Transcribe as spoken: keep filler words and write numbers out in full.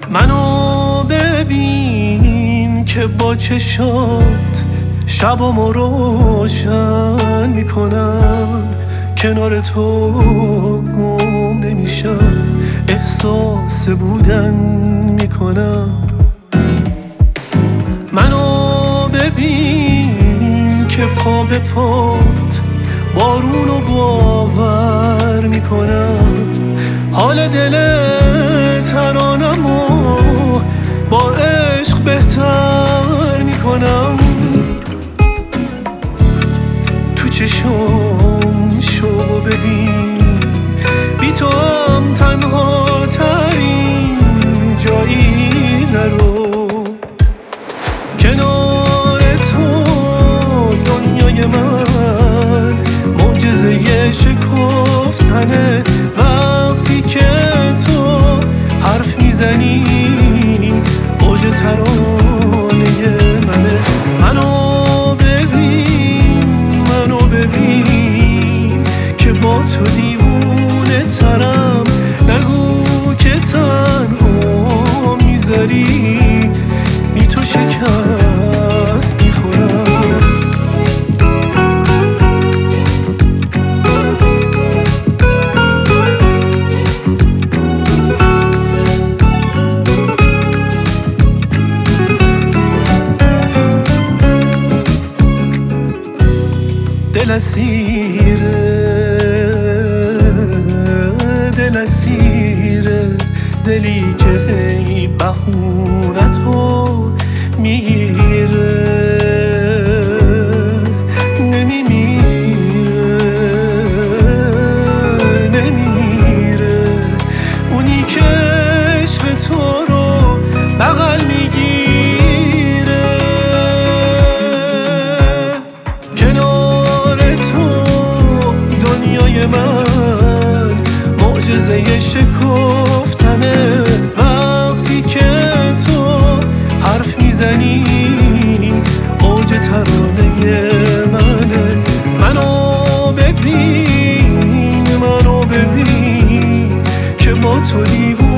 منو ببین که با چشات شبامو روشن میکنم، کنار تو گم نمیشم، احساس بودن میکنم. منو ببین که پا به پات بارونو باور میکنم، حال دل ترانمو با عشق بهتر میکنم. تو چشم شو ببین، بی تو هم تنها ترین جایی نرو، کنار تو دنیای من معجزه شکفتنه. وقتی که تو حرف میزنی اوج ترانه منه. منو ببین منو ببین که با تو دیوونه ترم، نگو که تنها میذاری، بی تو شکست میخورم. دل اسیره دل اسیره، دلی که هی بهونتو میگیره، نمیمیره نمیمیره. اونی که عشق تو رو بغل میگیره، کنار تو دنیای من معجزه شکفتنه. وقتی که تو حرف میزنی اوج ترانه منه. منو ببین منو ببین که با تو دیوونه